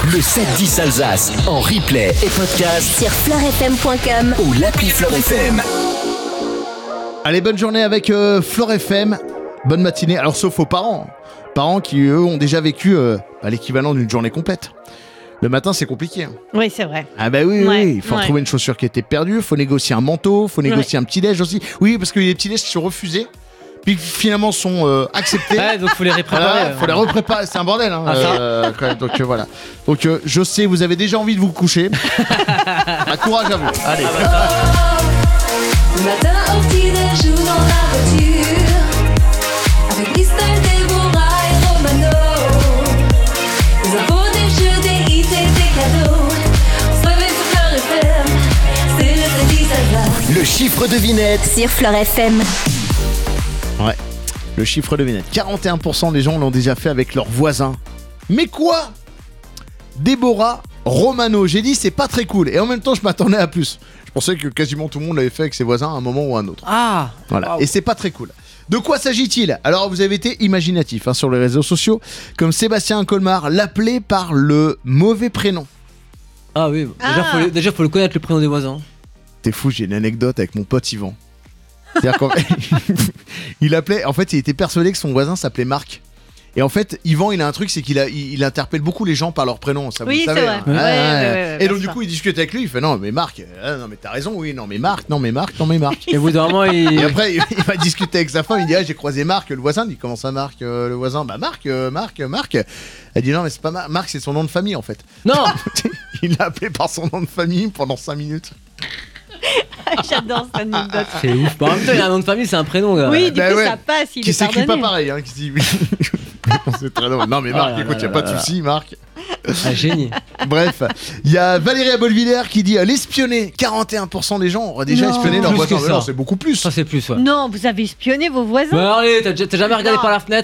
Le 7-10 Alsace en replay et podcast sur fleurfm.com ou l'appli Fleur FM. Allez, bonne journée avec Fleur FM. Bonne matinée. Alors, sauf aux parents. Parents qui, eux, ont déjà vécu l'équivalent d'une journée complète. Le matin, c'est compliqué. Oui, c'est vrai. Ah bah oui, il faut retrouver une chaussure qui était perdue, il faut négocier un manteau, il faut négocier un petit-déj aussi. Oui, parce qu'il y a des petits-déj qui sont refusés, puis finalement sont acceptés. Ouais, donc faut les repréparer. Faut les repréparer, c'est un bordel. Quand même. Donc voilà. Donc je sais, vous avez déjà envie de vous coucher. Courage à vous. Allez. Le matin au petit-déj ou dans la voiture, avec Christelle, Déborah et Romano. Les infos, des jeux, des hits et des cadeaux. On se réveille sur Fleur FM, c'est le 7-10 Alsace. Le chiffre devinette sur Fleur FM. Ouais, le chiffre devinette. 41% des gens l'ont déjà fait avec leurs voisins. Mais quoi ? Déborah Romano, j'ai dit c'est pas très cool. Et en même temps, je m'attendais à plus. Je pensais que quasiment tout le monde l'avait fait avec ses voisins à un moment ou à un autre. Ah, voilà. Wow. Et c'est pas très cool. De quoi s'agit-il ? Alors, vous avez été imaginatif sur les réseaux sociaux, comme Sébastien Colmar l'appelait par le mauvais prénom. Ah oui, déjà faut le connaître, le prénom des voisins. T'es fou, j'ai une anecdote avec mon pote Yvan. C'est-à-dire qu'en fait, il appelait, en fait, il était persuadé que son voisin s'appelait Marc. Et en fait, Yvan, il a un truc, c'est qu'il interpelle beaucoup les gens par leur prénom. Ça, Oui, vous le savez. c'est vrai. Ouais, et donc, du coup, il discute avec lui. Il fait non, mais Marc, non, mais t'as raison, oui, non, mais Marc, non, mais Marc, non, mais Marc. Et au bout d'un moment, Et après, il va discuter avec sa femme. Il dit j'ai croisé Marc, le voisin. Il dit comment ça, Marc, le voisin ? Bah, Marc. Elle dit non, mais c'est pas Marc, c'est son nom de famille, en fait. Non. Il l'a appelé par son nom de famille pendant 5 minutes. J'adore cette anecdote. C'est ouf. En même temps, il a un nom de famille, c'est un prénom, gars. Oui, du coup, ça passe. Il qui est s'écrit pardonné. pas pareil, qui dit c'est très drôle. Non, mais Marc, écoute, y a pas de souci, Marc. Un génie. Bref, il y a Valérie Abolvillers qui dit l'espionner. 41% des gens ont déjà espionné leur Plus voisin. que ça. Non, c'est beaucoup plus. Ça, c'est plus, ouais. Non, vous avez espionné vos voisins. Bah, allez, t'as jamais regardé par la fenêtre ?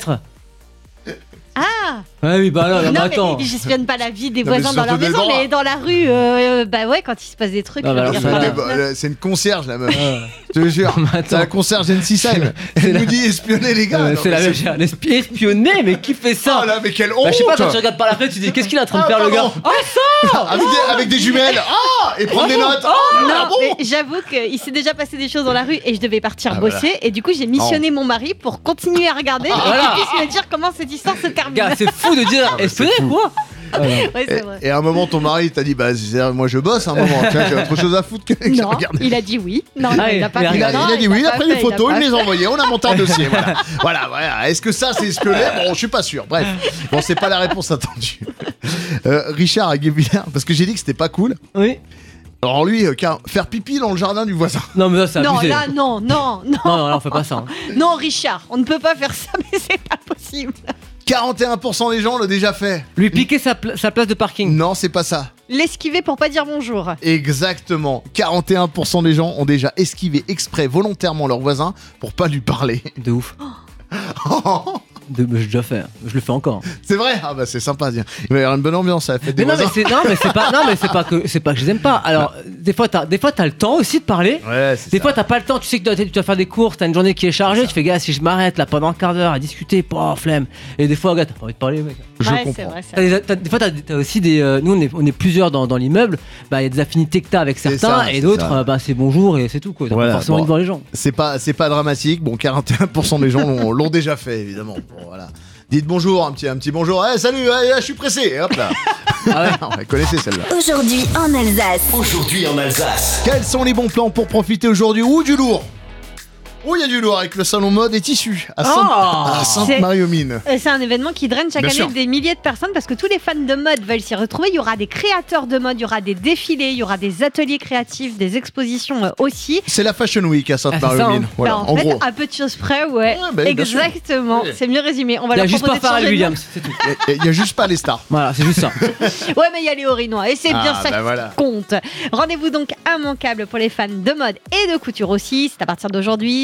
Ah Ouais, oui, bah alors, non, attends. mais j'espionne pas la vie des Non, mais voisins dans leur surtout maison, Déborah. mais dans la rue, bah ouais, quand il se passe des trucs. Ah, bah alors, je ça regarde va. par la fenêtre. C'est une concierge, la meuf. Ouais. Je te jure. Mais attends. C'est la concierge NC-Sime. Elle nous dit espionner les gars. Ouais, Non, c'est la mais même chose. Espionner, mais qui fait ça ? Oh là, mais quelle honte. Bah, je sais pas, quand tu regardes par la fenêtre, tu te dis qu'est-ce qu'il est en train de faire, le gars ? pardon. Avec des jumelles. Et prendre des notes. Non, mais j'avoue qu'il s'est déjà passé des choses dans la rue et je devais partir bosser. voilà. Et du coup, j'ai missionné mon mari pour continuer à regarder et voilà. qu'il puisse me dire comment cette histoire se termine. Gars, c'est fou de dire espionner, quoi ? Ouais, c'est vrai. Et à un moment, ton mari t'a dit moi je bosse à un moment. Tu vois, j'ai autre chose à foutre que de Non, regarder. il a dit oui. Non, Ah, il a pas il a- fait. Il Non, a dit oui, il a pas pris des fait, photos, a il me pas les a fait. envoyées, on a monté un dossier. Voilà. Est-ce que ça c'est espionné ? Bon, je suis pas sûr. Bref, bon, c'est pas la réponse attendue. Richard à Guébillard, parce que j'ai dit que c'était pas cool. Oui. Alors lui, faire pipi dans le jardin du voisin. Non, mais ça, c'est Non, abusé. là, non. Non, on fait pas ça. Hein. Non, Richard, on ne peut pas faire ça, mais c'est pas possible. 41% des gens l'ont déjà fait. Lui piquer sa place de parking. Non, c'est pas ça. L'esquiver pour pas dire bonjour. Exactement. 41% des gens ont déjà esquivé exprès volontairement leur voisin pour pas lui parler. De ouf. J'ai déjà fait. Je le fais encore. C'est vrai ? Ah bah c'est sympa, tiens. Il va y avoir une bonne ambiance à la fête des Mais non, voisins. mais c'est pas que je les aime pas. Alors, des fois t'as le temps aussi de parler. Ouais, c'est Des ça. fois t'as pas le temps, tu sais que tu dois faire des courses, t'as une journée qui est chargée, tu fais gars si je m'arrête là pendant un quart d'heure à discuter, flemme. Et des fois gars t'as pas envie de parler mec. Je Ouais, comprends. c'est vrai, c'est vrai. Des fois t'as aussi des nous on est plusieurs dans l'immeuble, bah il y a des affinités que t'as avec C'est certains ça, et c'est d'autres ça. bah c'est bonjour et c'est tout quoi. T'as Voilà, pas forcément bon. envie de voir les gens. C'est pas dramatique. Bon, 41% des gens l'ont déjà fait, évidemment. Bon, voilà. Dites bonjour, un petit bonjour. Salut, je suis pressé. Et hop là. Ah ouais. On la connaissait celle-là. Aujourd'hui en Alsace. Aujourd'hui en Alsace. Quels sont les bons plans pour profiter aujourd'hui ou du lourd ? Oh, il y a du lourd avec le salon mode et tissus à Sainte-Marie-aux-Mines. C'est un événement qui draine chaque Bien année sûr. des milliers de personnes parce que tous les fans de mode veulent s'y retrouver. Il y aura des créateurs de mode, il y aura des défilés, il y aura des ateliers créatifs, des expositions aussi. C'est la Fashion Week à Sainte-Marie-aux-Mines. hein. Voilà, Bah, en fait, gros. à peu de choses près, ouais. bah oui, bien sûr. Exactement, Oui. c'est mieux résumé. On va Il y a leur juste pas proposer de Pharrell changer de nom. Williams, c'est tout. Il y a juste pas les stars. Voilà, c'est juste ça. Ouais, mais il y a les Orinois et c'est bien Ah, ça bah qui voilà. compte. Rendez-vous donc immanquable pour les fans de mode et de couture aussi. C'est à partir d'aujourd'hui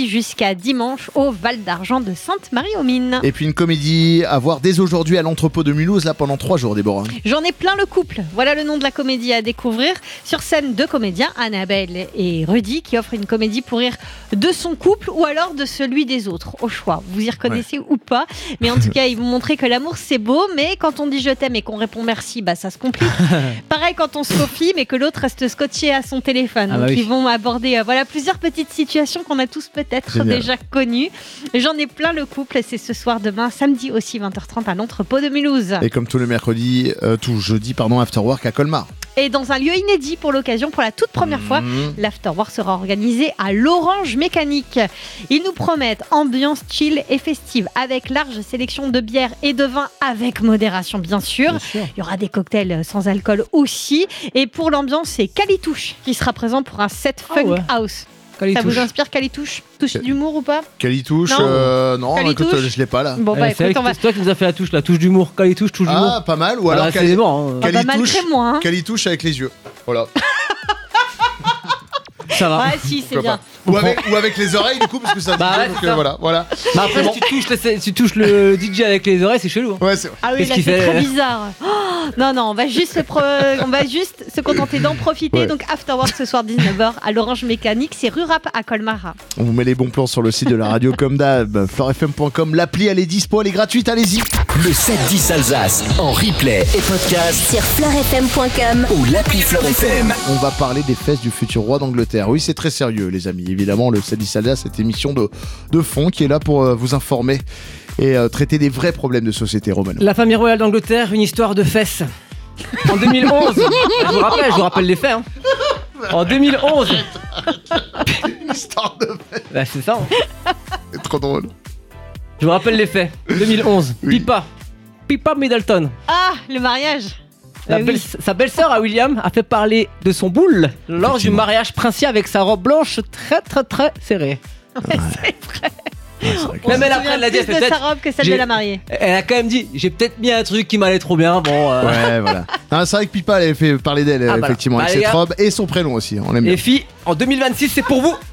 samedi jusqu'à dimanche au Val d'Argent de Sainte-Marie-aux-Mines. Et puis une comédie à voir dès aujourd'hui à l'entrepôt de Mulhouse, là pendant 3 jours, Déborah. J'en ai plein le couple. Voilà le nom de la comédie à découvrir. Sur scène, 2 comédiens, Annabelle et Rudy, qui offrent une comédie pour rire de son couple ou alors de celui des autres. Au choix, vous y reconnaissez ou pas. Mais en tout cas, ils vont montrer que l'amour c'est beau, mais quand on dit je t'aime et qu'on répond merci, bah ça se complique. Pareil quand on se confie, mais que l'autre reste scotché à son téléphone. Ah bah Donc oui. ils vont aborder voilà plusieurs petites situations qu'on a tous peut-être Génial. déjà connues. J'en ai plein le couple. C'est ce soir, demain, samedi aussi 20h30 à l'entrepôt de Mulhouse. Et comme tous les mercredis, tout jeudi, After Work à Colmar. Et dans un lieu inédit pour l'occasion, pour la toute première fois, l'Afterwork sera organisé à l'Orange Mécanique. Ils nous promettent ambiance chill et festive avec large sélection de bières et de vins avec modération bien sûr. Il y aura des cocktails sans alcool aussi. Et pour l'ambiance, c'est Calitouche qui sera présent pour un set Ah funk ouais. house. Ça Calitouche. vous inspire Calitouche? Touche d'humour ou pas? Calitouche, Non. non, Calitouche. écoute, je l'ai pas là. Bon bah C'est écoute, on va... toi qui nous as fait la touche d'humour. Calitouche, touche d'humour. Ah, pas mal. Ou alors c'est bon. Hein. Ah bah, malgré moi. Hein. Calitouche avec les yeux. Voilà. Ça va. Ouais, si, c'est bien. Ou avec les oreilles, du coup, parce que ça. Bah ouais, donc, c'est ça. voilà. Mais après, si tu touches le DJ avec les oreilles, c'est chelou. Hein. Ouais, c'est vrai. Ah oui, Qu'est-ce là qu'il c'est fait très bizarre. Oh, non, on va juste se contenter d'en profiter. Ouais. Donc Afterwork ce soir 19h à l'Orange Mécanique, c'est rue Rap à Colmar. On vous met les bons plans sur le site de la radio comme d'hab, floirfm.com. L'appli, elle est dispo, elle est gratuite, allez-y. Le 7-10 Alsace en replay et podcast Sur floirfm.com. ou l'appli Fleur FM. On va parler des fesses du futur roi d'Angleterre. Oui, c'est très sérieux, les amis. Évidemment, le 7-10 Alsace, cette émission de fond qui est là pour vous informer et traiter des vrais problèmes de société, Romano. La famille royale d'Angleterre, une histoire de fesses. En 2011, je vous rappelle les faits. Hein. En 2011, Une histoire de fesses, bah, c'est ça. Hein. c'est trop drôle. Je vous rappelle les faits. 2011, Oui. Pippa Middleton. Ah, le mariage. Oui. Sa belle-sœur à William a fait parler de son boule lors du Effectivement. mariage princier avec sa robe blanche très serrée. Ouais, c'est vrai. C'est vrai que- Même elle On se après elle l'a dit, souvient elle plus fait de sa peut-être. robe que celle de la mariée. Elle a quand même dit, j'ai peut-être mis un truc qui m'allait trop bien. Bon. Ouais, voilà. Non, c'est vrai que Pippa, elle avait fait parler d'elle, Ah, effectivement, voilà. avec Bah, cette les gars. robe et son prénom aussi. On l'aime bien. Et filles, en 2026, c'est pour vous.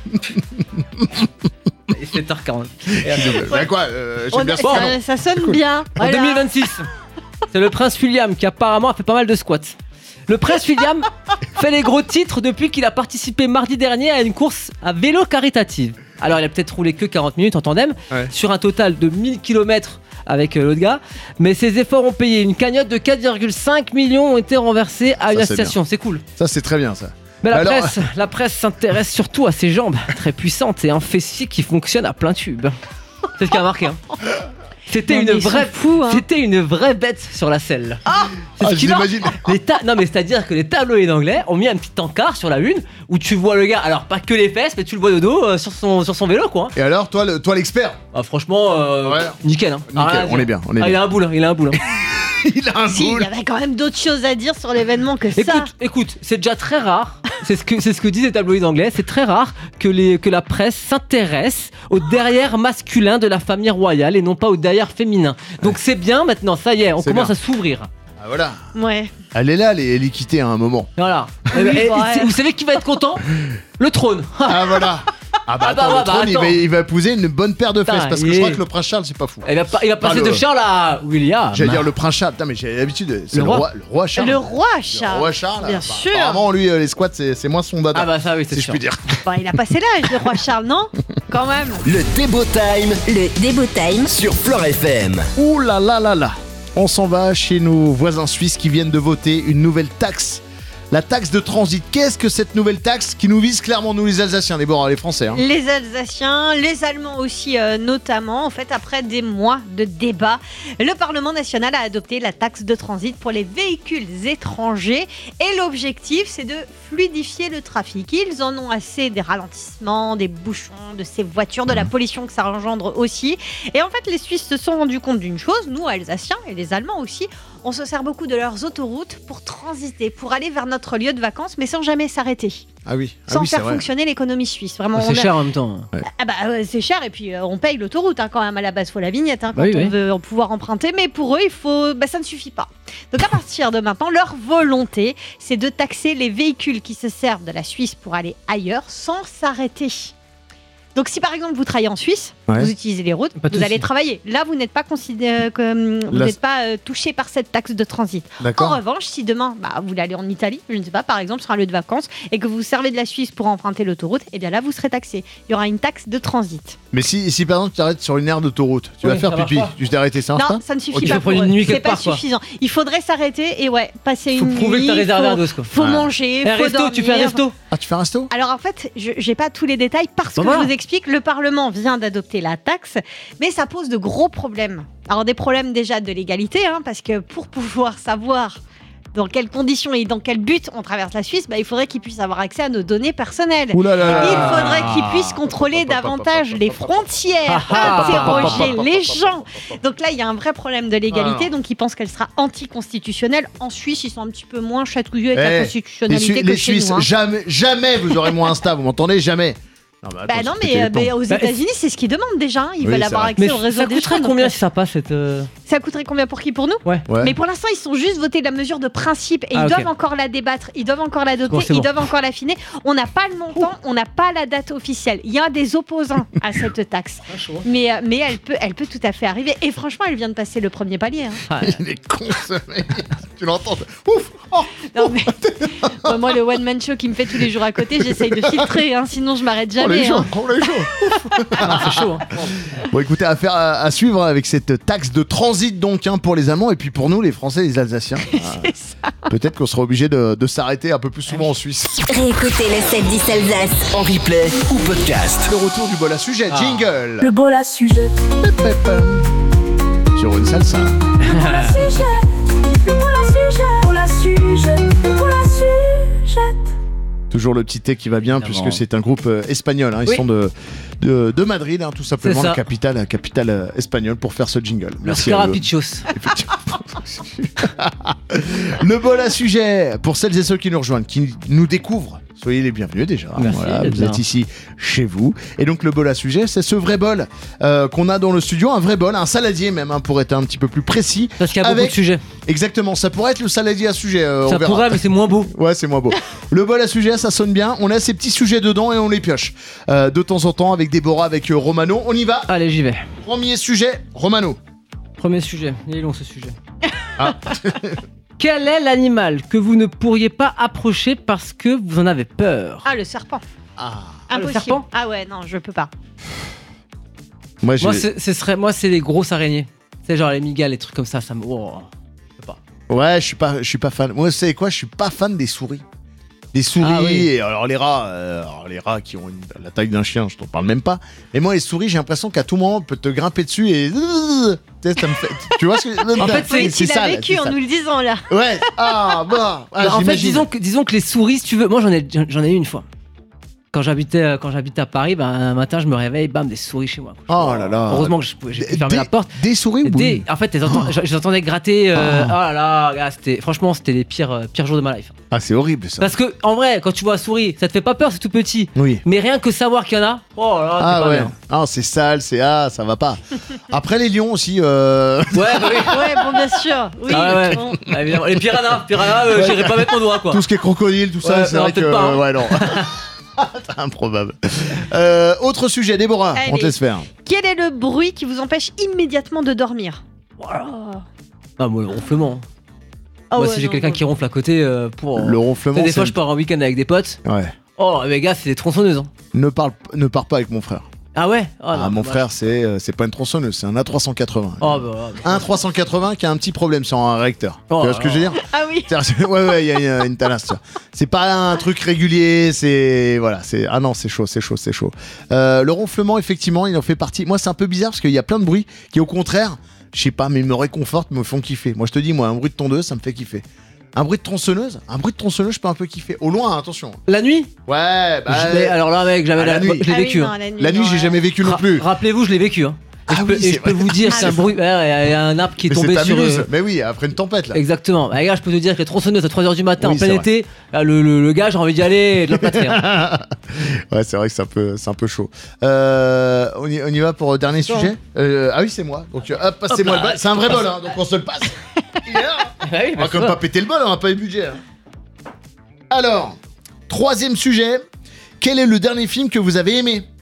Et 7h40. Bah, quoi, j'aime bien On- ça. ça sonne bien. En Voilà. 2026, c'est le prince William qui apparemment a fait pas mal de squats. Le prince William fait les gros titres depuis qu'il a participé mardi dernier à une course à vélo caritative. Alors il a peut-être roulé que 40 minutes en tandem, Ouais. sur un total de 1000 km avec l'autre gars, mais ses efforts ont payé. Une cagnotte de 4,5 millions ont été renversés à une Ça, c'est association, c'est cool. Ça, c'est très bien, ça. Mais Alors- la presse s'intéresse surtout à ses jambes très puissantes et un fessier qui fonctionne à plein tube. C'est ce qui a marqué. Hein. C'était Non, une mais ils vraie sont fous, hein. C'était une vraie bête sur la selle. C'est Ah, ce je qui marque. l'imagine. Non mais c'est-à-dire que les tabloïds anglais ont mis un petit encart sur la une où tu vois le gars, alors pas que les fesses, mais tu le vois de dos sur son vélo quoi. Et alors, toi, l'expert, Ah, franchement, Ouais. nickel. Hein. Nickel, Rien à on dire. est bien, on est Ah, bien. il a un boule, il a un boule. hein. il a un Si, il boule. y avait quand même d'autres choses à dire sur l'événement que ça. Écoute, c'est déjà très rare. C'est ce que disent les tabloïds anglais. C'est très rare que la presse s'intéresse au derrière masculin de la famille royale et non pas au derrière féminin. Donc c'est bien maintenant. Ça y est, on C'est commence bien. à s'ouvrir. Ah, voilà. Ouais. Elle est là, l'équité, à un moment. Voilà. Oui, Et ouais. vous savez qui va être content? Le trône. Ah, voilà. Ah, bah, Ah, bah, attends, bah, le trône, attends. il va épouser une bonne paire de fesses. Putain, Parce que il je crois est- que le prince Charles, c'est pas fou. Il va passer le- de Charles à William. J'allais dire le prince Charles. Putain, mais j'ai l'habitude. C'est Le le roi. roi Charles. Le roi Le Charles. roi Charles. Bien bah, sûr. Apparemment, lui, les squats, c'est moins son dada. Ah bah ça oui, c'est si je sûr. puis dire. Bon, il a passé l'âge, le roi Charles, non? Quand même. Le Débo Time Le Débo Time. sur Fleur FM. Ouh là là là là. On s'en va chez nos voisins suisses qui viennent de voter une nouvelle taxe. La taxe de transit. Qu'est-ce que cette nouvelle taxe qui nous vise clairement, nous les Alsaciens, les Français hein. Les Alsaciens, les Allemands aussi notamment. En fait, après des mois de débats, le Parlement national a adopté la taxe de transit pour les véhicules étrangers. Et l'objectif, c'est de fluidifier le trafic. Ils en ont assez des ralentissements, des bouchons, de ces voitures, de la pollution que ça engendre aussi. Et en fait, les Suisses se sont rendus compte d'une chose, nous Alsaciens et les Allemands aussi, on se sert beaucoup de leurs autoroutes pour transiter, pour aller vers notre lieu de vacances, mais sans jamais s'arrêter. Ah oui. Ah Sans oui, c'est faire vrai. fonctionner l'économie suisse. Vraiment, C'est on a- cher en même temps. Ah bah c'est cher et puis on paye l'autoroute hein, quand même à la base, faut la vignette hein, quand Oui, on oui. veut pouvoir emprunter, mais pour eux ça ne suffit pas. Donc à partir de maintenant, leur volonté c'est de taxer les véhicules qui se servent de la Suisse pour aller ailleurs sans s'arrêter. Donc si par exemple vous travaillez en Suisse, Ouais. vous utilisez les routes, Pas de vous allez souci. travailler. Là, vous n'êtes pas considéré comme vous Là, n'êtes pas touché par cette taxe de transit. En D'accord. revanche, si demain vous voulez aller en Italie, je ne sais pas, par exemple sur un lieu de vacances, et que vous servez de la Suisse pour emprunter l'autoroute, et bien là vous serez taxé. Il y aura une taxe de transit. Mais si par exemple tu t'arrêtes sur une aire d'autoroute, tu vas Oui, faire ça marche pipi. pas. Tu t'es arrêté, ça marche Non, pas ça ne suffit Ok, pas faut prendre pour une eux. nuit C'est quelque pas part, quoi. suffisant. Il faudrait s'arrêter et passer Faut une prouver que nuit. t'as réservé faut- un dos, quoi. Faut Ouais. manger, Un faut resto, dormir. tu fais un resto. Ah, tu fais un resto? Alors en fait, je n'ai pas tous les détails parce Bah que voilà. je vous explique, le Parlement vient d'adopter la taxe, mais ça pose de gros problèmes. Alors des problèmes déjà de légalité, parce que pour pouvoir savoir dans quelles conditions et dans quel but on traverse la Suisse, il faudrait qu'ils puissent avoir accès à nos données personnelles. Ouh là là là. Il faudrait qu'ils puissent contrôler davantage les frontières, interroger les gens. Donc là, il y a un vrai problème de légalité, donc ils pensent qu'elle sera anticonstitutionnelle. En Suisse, ils sont un petit peu moins chatouilleux avec la Les, constitutionnalité que les chez Suisses, nous. jamais vous aurez moins Insta, vous m'entendez? Jamais. Non, Bah attends, non, c'est péter les mais plombs. aux États-Unis, c'est ce qu'ils demandent déjà. Ils Oui, veulent c'est avoir vrai. accès Mais au réseau ça des coûterait trains, combien donc, si ça passe cette. ça coûterait combien pour qui? Pour nous? Ouais. Mais pour l'instant, ils sont juste votés la mesure de principe et Ah, ils ok. doivent encore la débattre, ils doivent encore l'adopter, Bon, c'est ils bon. doivent encore l'affiner. On n'a pas le montant, on n'a pas la date officielle. Il y a des opposants à cette taxe, mais elle peut tout à fait arriver. Et franchement, elle vient de passer le premier palier. Il est con ce mec. Tu l'entends? Ouf. Oh. Non, mais moi, le one man show qui me fait tous les jours à côté, j'essaye de filtrer, sinon je m'arrête Oh, les jamais. gens, oh, les gens. Ah, c'est chaud. Bon, écoutez, affaire à suivre avec cette taxe de transit donc pour les Allemands et puis pour nous les Français et les Alsaciens. C'est ça. Peut-être qu'on sera obligé de s'arrêter un peu plus souvent en Suisse. Réécoutez le 7-10 Alsace. En replay ou podcast. Le retour du bol à sujet, jingle. Le bol à sujet. Sur une salsa. Le bol à sujet. Le bol à sujet. Le bol à sujet. Le bol à sujet. Toujours le petit thé qui va bien Évidemment. puisque c'est un groupe espagnol. Ils Oui. sont de Madrid, tout simplement, C'est ça. la capitale espagnole pour faire ce jingle. Los Merci à eux. Carapichos. Effectivement. Le bol à sujet, pour celles et ceux qui nous rejoignent, qui nous découvrent, soyez les bienvenus déjà. Merci d'être vous là. êtes ici chez vous. Et donc le bol à sujet, c'est ce vrai bol qu'on a dans le studio, un vrai bol, un saladier même, pour être un petit peu plus précis. Parce qu'il y a beaucoup Avec- de sujets. Exactement, ça pourrait être le saladier à sujet. On Ça verra. pourrait, mais c'est moins beau. Ouais, c'est moins beau. Le bol à sujet, ça sonne bien. On a ces petits sujets dedans et on les pioche. De temps en temps avec Déborah, avec Romano. On y va. Allez, j'y vais. Premier sujet, Romano. Premier sujet. Il est long ce sujet. Ah. Quel est l'animal que vous ne pourriez pas approcher parce que vous en avez peur? Ah, le serpent. Ah. le Impossible. serpent Ah ouais, non, je peux pas. Moi, j'ai- Moi, c'est les grosses araignées. C'est genre les migales, les trucs comme ça me. Oh, je peux pas. Ouais, je suis pas fan. Moi, vous savez quoi? Je suis pas fan des souris. Des souris, Ah oui. et alors les rats qui ont la taille d'un chien, je t'en parle même pas. Mais moi, les souris, j'ai l'impression qu'à tout moment, on peut te grimper dessus et. Tu sais, ça me fait. Tu vois ce que. En fait, Oui, c'est tu ça. l'as vécu en nous le disant là. Ouais. Ah, bah. Bah, en fait, disons que les souris, si tu veux. Moi, j'en ai eu une fois. Quand j'habitais à Paris, un matin, je me réveille, bam, des souris chez moi. Oh là là. Heureusement que j'ai pu fermer la porte. Des souris ou boules? En fait, je les entendais gratter. Oh là là, gars, franchement, c'était les pires jours de ma life. Ah, c'est horrible ça. Parce que, en vrai, quand tu vois la souris, ça te fait pas peur, c'est tout petit. Oui. Mais rien que savoir qu'il y en a, oh là là, Ah c'est pas ouais. bien. Ah, c'est sale, ça va pas. Après les lions aussi. Ouais, bah oui. Ouais, bon, bien sûr. Oui, Ah ouais. bon. Ah, évidemment. Les piranhas, j'irai pas mettre mon doigt, quoi. Tout ce qui est crocodile, tout ça, Ouais, c'est non, vrai que. peut-être pas, hein. Ouais, non. C'est improbable. Autre sujet, Déborah, on Allez. te laisse faire. Quel est le bruit qui vous empêche immédiatement de dormir? Ah, moi, le ronflement. Ah Moi, ouais, si j'ai non, quelqu'un non. qui ronfle à côté, pour. Le ronflement, Des fois, c'est- je pars en week-end avec des potes. Ouais. Oh, mais gars, c'est des tronçonneuses. Hein. Ne pars pas avec mon frère. Ah ouais? Oh, non, Mon bah, frère, c'est pas une tronçonneuse, c'est un A380. Oh, bah. Un 380 qui a un petit problème sur un réacteur. Oh, tu vois ce que je veux dire? Ah oui. Ouais, il y a une talasse. tu vois. C'est pas un truc régulier, c'est. Voilà, c'est. Ah non, c'est chaud. Le ronflement, effectivement, il en fait partie. Moi, c'est un peu bizarre parce qu'il y a plein de bruits qui, au contraire, je sais pas, mais me réconfortent, me font kiffer. Moi, je te dis, un bruit de tondeuse, ça me fait kiffer. Un bruit de tronçonneuse, je peux un peu kiffer. Au loin, attention. La nuit? Ouais, Alors là, mec, j'avais Ah, la nuit. je l'ai Ah oui, vécu. non, hein. la nuit, La nuit, non, j'ai ouais. jamais vécu non plus. Rappelez-vous, je l'ai vécu. Hein. Et Ah je peux, oui, et c'est je peux vous dire, c'est un bruit. Il y a un arbre qui est Mais tombé c'est ta sur. Mulhouse. Mais oui, après une tempête là. Exactement. Bah, gars, je peux te dire que les tronçonneuses à 3h du matin Oui, en plein c'est été, là, le gars, j'ai envie d'y aller et de l'empâter. Hein. Ouais, c'est vrai que c'est un peu chaud. On y va pour le dernier Attends. sujet. Ah oui, c'est moi. Donc hop, passez-moi Hop le là. bol. C'est un vrai bol, donc on se le passe. Il est là. Ah oui, On va quand même pas péter le bol, on a pas eu le budget. Alors, troisième sujet. Quel est le dernier film que vous avez aimé?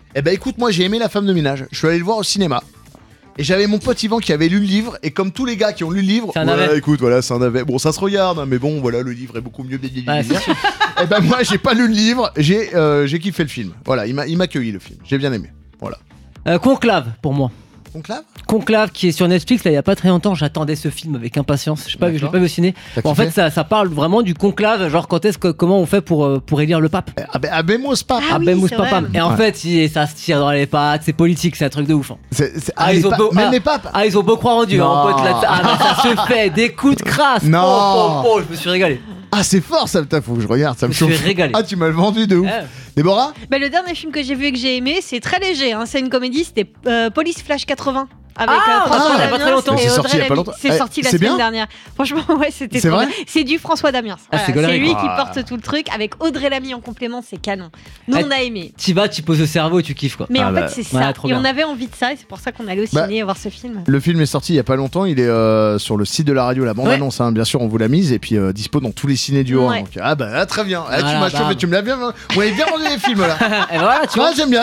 Eh ben écoute, moi j'ai aimé La Femme de ménage. Je suis allé le voir au cinéma. Et j'avais mon pote Yvan qui avait lu le livre. Et comme tous les gars qui ont lu le livre, C'est un navet. écoute, voilà, c'est un navet. Bon, ça se regarde, hein, mais bon, voilà, le livre est beaucoup mieux. Ouais, c'est sûr. Et ben moi j'ai pas lu le livre, j'ai kiffé le film. Voilà, il m'a accueilli le film. J'ai bien aimé. Voilà. Conclave pour moi. Conclave. Conclave qui est sur Netflix là il y a pas très longtemps, j'attendais ce film avec impatience. Je sais pas, je l'ai D'accord. pas vu au ciné. T'as En kiffé fait ça parle vraiment du conclave, genre comment on fait pour élire le pape. Abemos pas. Ah oui, Abemos c'est papam. vrai. Et en fait ça se tire dans les pattes, c'est politique, c'est un truc de ouf. Hein. Même les papes. Ah ils ont beau croire en Dieu, Non. hein, pote, là, mais ça se fait des coups de crasse. Non. Je me suis régalé. Ah, c'est fort ça, putain, faut que je regarde, ça me Je me chauffe. suis régalé. Ah, tu m'as le vendu de ouf. Ouais. Déborah. Bah, le dernier film que j'ai vu et que j'ai aimé, c'est très léger. Hein. C'est une comédie, c'était Police Flash 80. Avec François il y a pas Damiens très longtemps. et C'est sorti Audrey il y a pas Lamy. longtemps. C'est Eh, sorti la c'est semaine bien dernière. Franchement, ouais, c'était C'est trop vrai bien. C'est du François Damiens. Ah, c'est Voilà, c'est Golaric. lui qui Ah. porte tout le truc avec Audrey Lamy en complément, c'est canon. Nous, Eh, on a aimé. Tu vas, tu poses le cerveau, tu kiffes quoi. Mais Ah en bah, fait, c'est ouais, ça. trop Et bien. on avait envie de ça, et c'est pour ça qu'on allait au Bah, ciné voir ce film. Le film est sorti il y a pas longtemps, il est sur le site de la radio, la bande-annonce, hein, bien sûr, on vous l'a mise, et puis dispo dans tous les ciné du Haut. Ouais. Donc, ah bah très bien, ah, tu Voilà, m'as chauffé, bam. tu me l'as bien. On avait bien vendu les films là. Et voilà, tu vois. Ah, j'aime bien.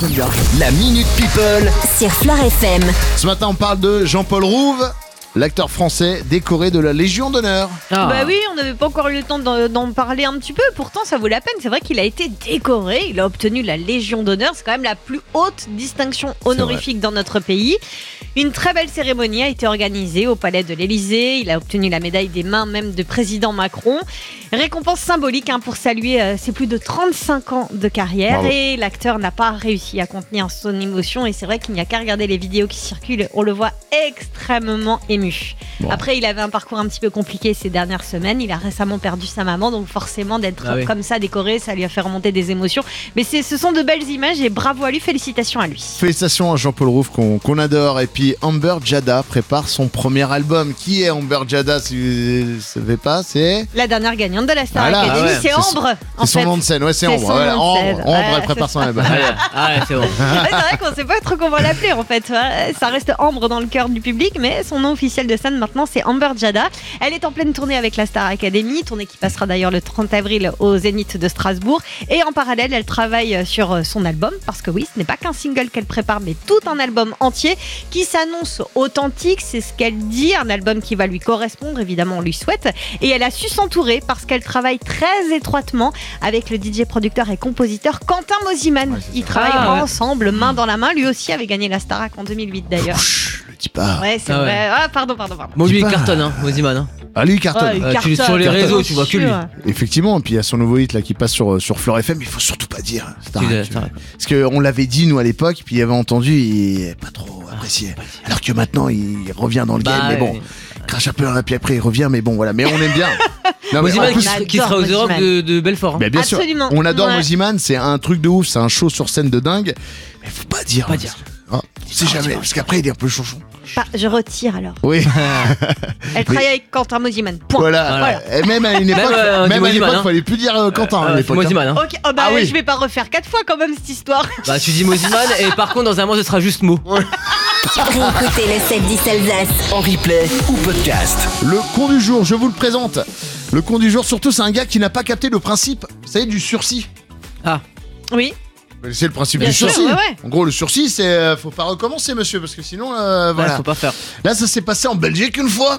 La Minute People. Sur Flirt FM. Ce matin, on parle de Jean-Paul Rouve, l'acteur français décoré de la Légion d'honneur. Ah. Bah oui, on n'avait pas encore eu le temps d'en parler un petit peu. Pourtant, ça vaut la peine. C'est vrai qu'il a été décoré. Il a obtenu la Légion d'honneur. C'est quand même la plus haute distinction honorifique dans notre pays. Une très belle cérémonie a été organisée au Palais de l'Élysée. Il a obtenu la médaille des mains même de président Macron. Récompense symbolique pour saluer ses plus de 35 ans de carrière. Bravo. Et l'acteur n'a pas réussi à contenir son émotion. Et c'est vrai qu'il n'y a qu'à regarder les vidéos qui circulent. On le voit extrêmement ému. Bon. Après, il avait un parcours un petit peu compliqué ces dernières semaines. Il a récemment perdu sa maman, donc forcément d'être Ah oui. comme ça décoré, ça lui a fait remonter des émotions. Mais ce sont de belles images et bravo à lui, félicitations à lui. Félicitations à Jean-Paul Rouve qu'on adore. Et puis Amber Jada prépare son premier album. Qui est Amber Jada? Si vous ne savez pas, c'est La dernière gagnante de la Star Voilà, Academy, ouais. c'est C'est Ambre. En son fait. nom de scène. Ouais, c'est C'est Ambre. son Voilà, nom de scène. Ambre, elle Ouais, prépare c'est son album. Ah ouais, c'est bon. Ouais, c'est vrai qu'on sait pas trop comment l'appeler en fait. Ouais, ça reste Ambre dans le cœur du public, mais son nom officiel de scène maintenant c'est Amber Jada. Elle est en pleine tournée avec la Star Academy, tournée qui passera d'ailleurs le 30 avril au Zénith de Strasbourg. Et en parallèle, elle travaille sur son album, parce que oui, ce n'est pas qu'un single qu'elle prépare, mais tout un album entier qui s'annonce authentique, c'est ce qu'elle dit, un album qui va lui correspondre, évidemment on lui souhaite. Et elle a su s'entourer parce qu'elle travaille très étroitement avec le DJ producteur et compositeur Quentin Mosiman. Ouais, c'est Ils ça. travaillent Ah, ouais. ensemble, main dans la main. Lui aussi avait gagné la Starac en 2008 d'ailleurs. Chut, le dis pas. Ouais, c'est Ah ouais. vrai. Ah, pardon. Bon, lui, Dis il pas. cartonne, hein, Moziman. Hein. Ah, lui, il cartonne. Ouais, il Tu es sur les cartonne, réseaux, tu vois que lui. sûr. Effectivement, et puis il y a son nouveau hit là qui passe sur Flirt FM, il faut surtout pas dire. Starac. Starac. Parce qu'on l'avait dit nous à l'époque, puis il avait entendu, il est pas trop apprécié. Alors que maintenant il revient dans le game, mais bon, ouais. il crache un peu dans la pied après, il revient, mais bon voilà, mais on aime bien. Non, mais Moziman en plus- qui sera aux Moziman. Europes de Belfort. Hein. mais bien sûr, Absolument. on adore Ouais. Moziman, c'est un truc de ouf, c'est un show sur scène de dingue, mais faut pas dire. Pas dire. Ah, c'est jamais, parce qu'après il est un peu chonchon. Je retire alors. Oui, Elle travaille avec Quentin Mosiman. Point. voilà. Et même à une époque, on dit même à une Moziman, époque, hein. fallait plus dire Quentin à l'époque. Moziman. Hein. Ok, oh bah Ah oui. je vais pas refaire 4 fois quand même cette histoire. Bah, tu dis Moziman, et par contre, dans un mois, ce sera juste mot. Réécoutez le 7-10 Alsace. En replay ou podcast. Le con du jour, je vous le présente. Le con du jour, surtout, c'est un gars qui n'a pas capté le principe, vous savez, du sursis. Ah, Oui. C'est le principe Bien du sûr, sursis. ouais. En gros, le sursis, c'est faut pas recommencer, monsieur, parce que sinon, voilà. voilà. Faut pas faire. Là, ça s'est passé en Belgique une fois.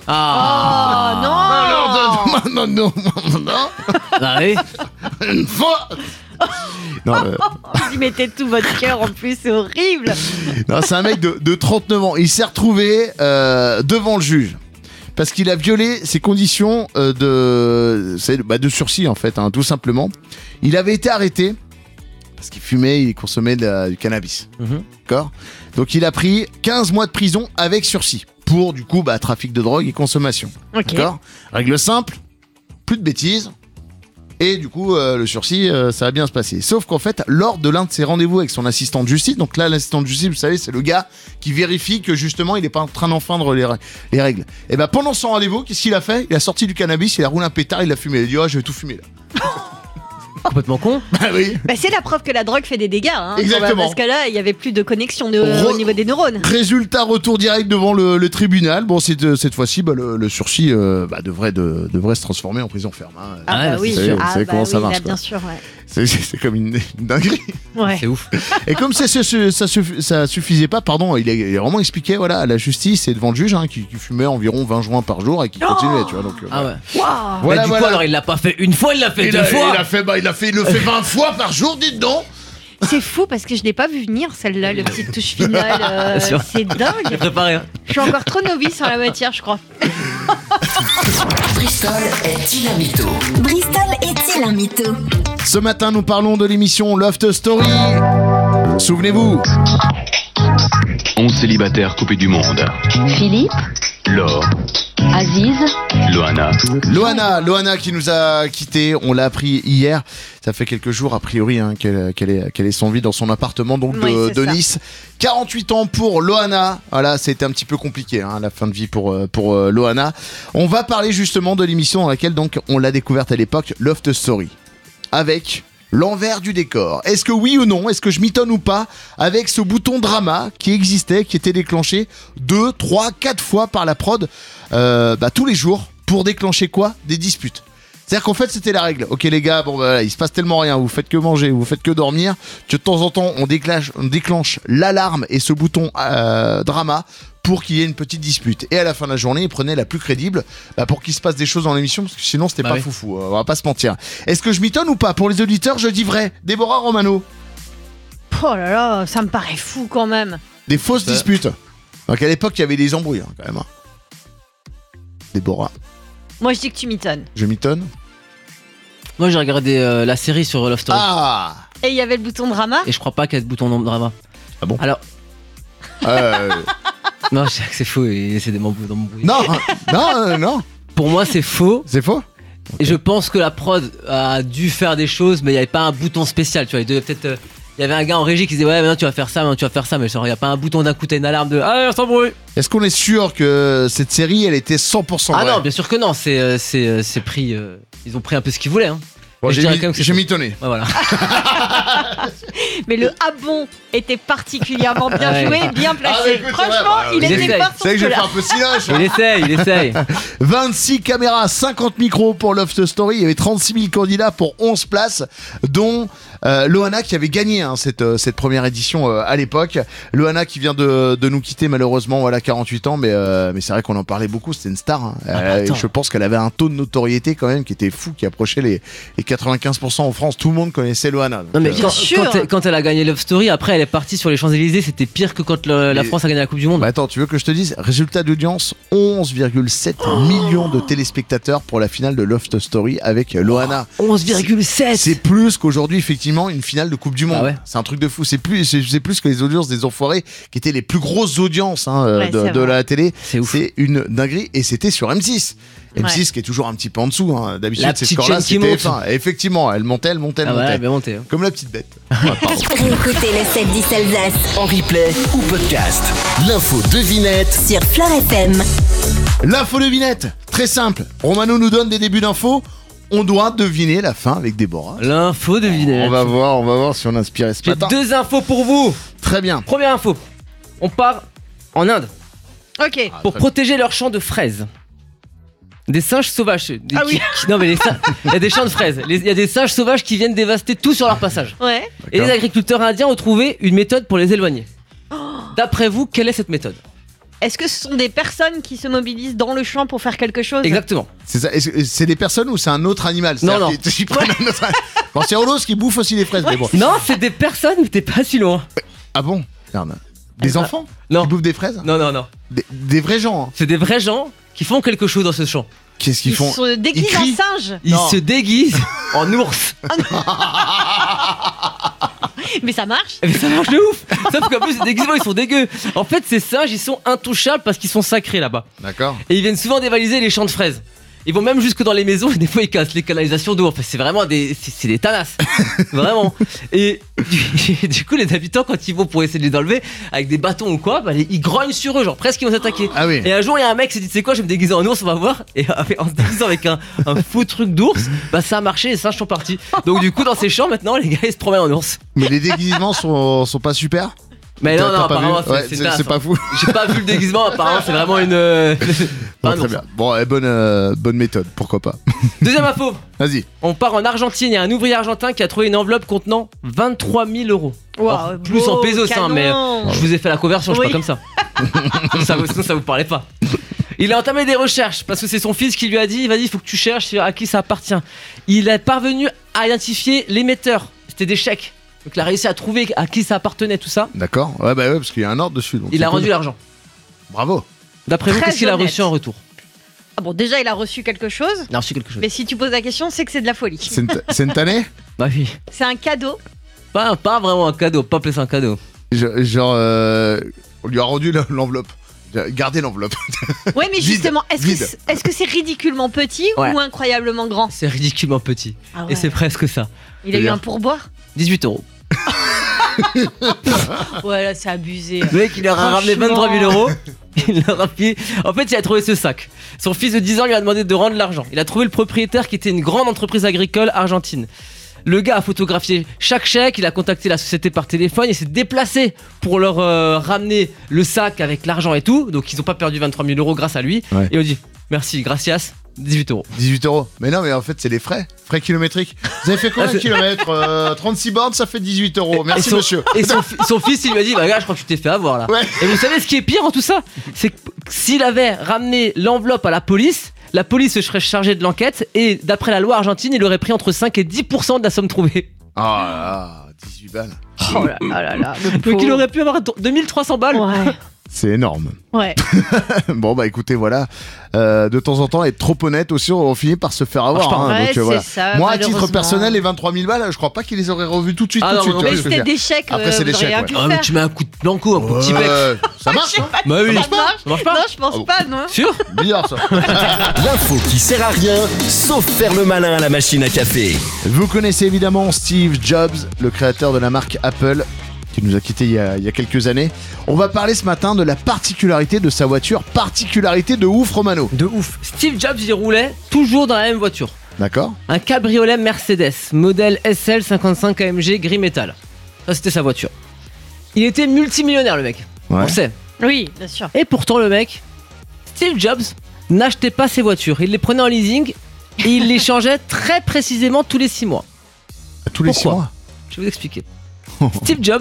Ah, Oh non. non, ah oui. une fois. Non, Vous y mettez tout votre cœur en plus, c'est horrible. non, c'est un mec de 39 ans. Il s'est retrouvé devant le juge. Parce qu'il a violé ses conditions de sursis, en fait, hein, tout simplement. Il avait été arrêté parce qu'il fumait, il consommait du cannabis. Mhm. D'accord ? Donc il a pris 15 mois de prison avec sursis. Pour, du coup, trafic de drogue et consommation. Ok. D'accord ? Règle simple, plus de bêtises. Et du coup, le sursis, ça va bien se passer. Sauf qu'en fait, lors de l'un de ses rendez-vous avec son assistant de justice, donc là, l'assistant de justice, vous savez, c'est le gars qui vérifie que justement, il n'est pas en train d'enfreindre les règles. Et ben pendant son rendez-vous, qu'est-ce qu'il a fait ? Il a sorti du cannabis, il a roulé un pétard, il a fumé. Il a dit, oh, je vais tout fumer là. Complètement con. Bah oui. Bah, c'est la preuve que la drogue fait des dégâts. Hein, Exactement. Parce que là, il n'y avait plus de connexion Re- au niveau des neurones. Résultat, retour direct devant le tribunal. Bon, cette fois-ci, le sursis devrait se transformer en prison ferme. Hein. Ah, Ouais, bah oui. c'est sûr. Vous savez comment ça marche, Là, quoi. bien sûr, ouais. C'est comme une dinguerie. Ouais. C'est ouf. Et comme ça suffisait pas, il a vraiment expliqué à la justice et devant le juge qu'il fumait environ 20 joints par jour et qu'il continuait, tu vois. Donc, Ah ouais. Waouh. Voilà, Mais du coup, voilà. alors il l'a pas fait une fois, il l'a fait deux fois. Il le fait 20 fois par jour, dites donc. C'est fou parce que je l'ai pas vu venir celle-là, le petit touche finale. Bien sûr. C'est dingue. J'ai préparé. Hein. Je suis encore trop novice en la matière, je crois. Bristol est-il un mytho? Bristol est-il un mytho? Ce matin, nous parlons de l'émission Loft Story. Souvenez-vous. 11 célibataires coupés du monde. Philippe, Laure, Aziz, Loana. Loana qui nous a quittés, on l'a appris hier. Ça fait quelques jours a priori qu'elle est sans vie dans son appartement donc Oui, c'est de ça. Nice. 48 ans pour Loana. Voilà, c'était un petit peu compliqué la fin de vie pour Loana. On va parler justement de l'émission dans laquelle donc on l'a découverte à l'époque, Loft Story, avec l'envers du décor. Est-ce que oui ou non, est-ce que je m'étonne ou pas, avec ce bouton drama qui existait, qui était déclenché 2, 3, 4 fois par la prod tous les jours pour déclencher quoi? Des disputes. C'est-à-dire qu'en fait c'était la règle. Ok les gars, il se passe tellement rien, vous faites que manger, vous faites que dormir, que de temps en temps on déclenche l'alarme et ce bouton drama pour qu'il y ait une petite dispute. Et à la fin de la journée, ils prenaient la plus crédible pour qu'il se passe des choses dans l'émission, parce que sinon c'était Bah pas oui. foufou, on va pas se mentir. Est-ce que je m'étonne ou pas? Pour les auditeurs, je dis vrai. Déborah Romano. Oh là là, ça me paraît fou quand même. Des fausses disputes. Donc à l'époque, il y avait des embrouilles quand même. Déborah, Moi, je dis que tu m'étonnes. je m'étonne. Moi j'ai regardé la série sur Love Story. Ah Et il y avait le bouton drama. Et je crois pas qu'il y a de bouton drama. Ah bon? Alors, euh, non, je sais que c'est faux et c'est des m'embrouiller. non, Pour moi, c'est faux. c'est faux. Et je pense que la prod a dû faire des choses, mais il n'y avait pas un bouton spécial. Tu vois, il devait peut-être. Il y avait un gars en régie qui disait ouais, maintenant tu vas faire ça, maintenant tu vas faire ça, mais genre il n'y a pas un bouton d'un coup, t'as une alarme de ah, on s'embrouille. Est-ce qu'on est sûr que cette série, elle était 100% Ah vraie? non, bien sûr que non, c'est pris. Ils ont pris un peu ce qu'ils voulaient. Hein. Bon, Mais je j'ai dirais mi- quand même que c'est j'ai faux. mitonné. Ouais, voilà. Mais le ah bon était particulièrement bien Ouais. joué, bien Ah, mais placé. écoute, c'est Franchement, vrai, il il était essaye. pas C'est vrai que sur j'ai fait là. un peu siloche. Il essaye. 26 caméras, 50 micros pour Loft Story. Il y avait 36 000 candidats pour 11 places, dont Loana qui avait gagné cette première édition à l'époque. Loana qui vient de nous quitter malheureusement, 48 ans, mais c'est vrai qu'on en parlait beaucoup, c'était une star. Hein. attends. Je pense qu'elle avait un taux de notoriété quand même qui était fou, qui approchait les 95% en France. Tout le monde connaissait Loana. Donc, Non mais Bien sûr. quand elle a gagné Love Story, après elle est partie sur les Champs-Élysées, c'était pire que quand la Mais- France a gagné la Coupe du Monde. Bah attends, tu veux que je te dise? Résultat d'audience, 11,7 millions de téléspectateurs pour la finale de Loft Story avec Loana. 11,7. C'est plus qu'aujourd'hui, effectivement, une finale de Coupe du Monde. Ah ouais. C'est un truc de fou. C'est plus que les audiences des Enfoirés, qui étaient les plus grosses audiences Ouais, c'est de vrai. la télé. C'est ouf. C'est une dinguerie. Et c'était sur M6. M6 Ouais. qui est toujours un petit peu en dessous. Hein. D'habitude, La ces petite scores-là, chaîne qui c'était monte. F1. Et effectivement, elle montait. Ah ouais, bien monté. Hein. Comme la petite bête. Ouais, pardon. Écoutez le 7-10 Alsace En replay ou podcast. L'info devinette sur Fleur FM. L'info devinette, très simple. Romano nous donne des débuts d'infos. On doit deviner la fin avec Déborah. L'info devinette. On va voir si on a inspiré ce J'ai matin. 2 infos pour vous. Très bien. Première info. On part en Inde Ok. pour protéger leurs champs de fraises. Des singes sauvages. Ah oui. Non mais il y a des champs de fraises. Il y a des singes sauvages qui viennent dévaster tout sur leur passage. Ouais. Et les agriculteurs indiens ont trouvé une méthode pour les éloigner. Oh. D'après vous, quelle est cette méthode? Est-ce que ce sont des personnes qui se mobilisent dans le champ pour faire quelque chose? Exactement. C'est ça. Est-ce que c'est des personnes ou c'est un autre animal? Non, C'est-à-dire non. qu'ils prennent un autre- Bon, c'est Rolos qui bouffe aussi les fraises. Mais bon. Non, c'est des personnes, mais t'es pas si loin. Ah bon? Merde. Des Elle enfants Non. qui bouffent des fraises? Non, non, non. Des vrais gens. Hein. C'est des vrais gens qui font quelque chose dans ce champ. Qu'est-ce qu'ils Ils font? se déguisent Ils en crient. singe. Ils Non. se déguisent en ours. Mais ça marche. Mais ça marche de ouf. Sauf qu'en plus, les déguisements, ils sont dégueux. En fait, ces singes, ils sont intouchables parce qu'ils sont sacrés là-bas. D'accord. Et ils viennent souvent dévaliser les champs de fraises. Ils vont même jusque dans les maisons et des fois ils cassent les canalisations d'eau. Enfin, c'est vraiment c'est des tanasses. Vraiment. Et du coup, les habitants, quand ils vont pour essayer de les enlever avec des bâtons ou quoi, bah, ils grognent sur eux, genre presque ils vont s'attaquer. Ah oui. Et un jour, il y a un mec qui s'est dit, c'est quoi, je vais me déguiser en ours, on va voir. Et en se déguisant avec un faux truc d'ours, bah ça a marché et les singes sont partis. Donc du coup, dans ces champs, maintenant, les gars ils se promènent en ours. Mais les déguisements sont pas super. Mais non, T'as pas apparemment, vu? Ouais, c'est c'est naze, pas hein. fou. J'ai pas vu le déguisement, apparemment, c'est vraiment une. Bon, un très ours. bien. Bon, bonne méthode, pourquoi pas. Deuxième info. Vas-y. On part en Argentine. Il y a un ouvrier argentin qui a trouvé une enveloppe contenant 23 000 euros. Wow, Alors, plus en pesos, hein, mais canon. je vous ai fait la conversion, je suis Oui. pas comme ça. Sinon, ça vous parlait pas. Il a entamé des recherches parce que c'est son fils qui lui a dit, vas-y, il faut que tu cherches à qui ça appartient. Il est parvenu à identifier l'émetteur. C'était des chèques. Donc il a réussi à trouver à qui ça appartenait, tout ça. D'accord. Ouais, bah ouais, parce qu'il y a un ordre dessus. Donc Il c'est a cool. rendu l'argent. Bravo. D'après vous, Très qu'est-ce qu'il a honnête. reçu en retour? Ah bon, déjà, il a reçu quelque chose. Il a reçu quelque chose. Mais si tu poses la question, c'est que c'est de la folie. C'est une tannée. Bah oui. C'est un cadeau. Pas vraiment un cadeau, pas plus un cadeau. Genre, on lui a rendu l'enveloppe. Gardez l'enveloppe. Ouais, mais Vide, justement, vide. est-ce que c'est ridiculement petit Ouais. ou incroyablement grand? C'est ridiculement petit. Ah ouais. Et c'est presque ça. Il a eu C'est-à-dire un pourboire? 18 euros. Ouais, là, c'est abusé. Le mec, il leur a ramené Franchement. 23 000 euros. Il leur a payé. En fait, il a trouvé ce sac. Son fils de 10 ans lui a demandé de rendre l'argent. Il a trouvé le propriétaire qui était une grande entreprise agricole argentine. Le gars a photographié chaque chèque, il a contacté la société par téléphone, il s'est déplacé pour leur ramener le sac avec l'argent et tout. Donc ils n'ont pas perdu 23 000 euros grâce à lui. Ouais. Et on dit merci, gracias, 18 euros. 18 euros. Mais non, mais en fait, c'est les frais. Frais kilométriques. Vous avez fait combien de kilomètres 36 bornes, ça fait 18 euros. Merci, monsieur. Et son fils, il lui a dit, bah gars, je crois que tu t'es fait avoir là. Ouais. Et vous savez ce qui est pire en tout ça? C'est que s'il avait ramené l'enveloppe à la police se serait chargée de l'enquête et d'après la loi argentine, il aurait pris entre 5 et 10% de la somme trouvée. Ah là là, 18 balles. Oh là là, le Donc pauvre. il aurait pu avoir 2300 balles. Ouais. C'est énorme. Ouais. Bon, bah écoutez, voilà. De temps en temps, être trop honnête aussi, on finit par se faire avoir. hein. Ouais, Donc, c'est voilà. ça, Moi, à titre malheureusement. personnel, les 23 000 balles, je crois pas qu'ils les auraient revus tout de suite. Ah non, tu non, vois mais ce que je veux C'était dire. des chèques. Après, c'est des vous auriez chèques, rien pu Ah, mais faire. tu mets un coup de blanco, un coup de petit bec. Ça marche, hein? Bah oui. Ça Ça marche pas? Non, je pense Ah bon. pas, non. Sûr? Bizarre, ça. L'info qui sert à rien, sauf faire le malin à la machine à café. Vous connaissez évidemment Steve Jobs, le créateur de la marque Apple, qui nous a quittés il y a quelques années. On va parler ce matin de la particularité de sa voiture, particularité de ouf, Romano. De ouf. Steve Jobs, il roulait toujours dans la même voiture. D'accord? Un cabriolet Mercedes, modèle SL 55 AMG gris métal. Ça, c'était sa voiture. Il était multimillionnaire, le mec. Ouais. On le sait. Oui, bien sûr. Et pourtant, le mec, Steve Jobs, n'achetait pas ses voitures. Il les prenait en leasing et il les changeait très précisément tous les 6 mois. Tous les 6 Pourquoi mois. Je vais vous expliquer. Steve Jobs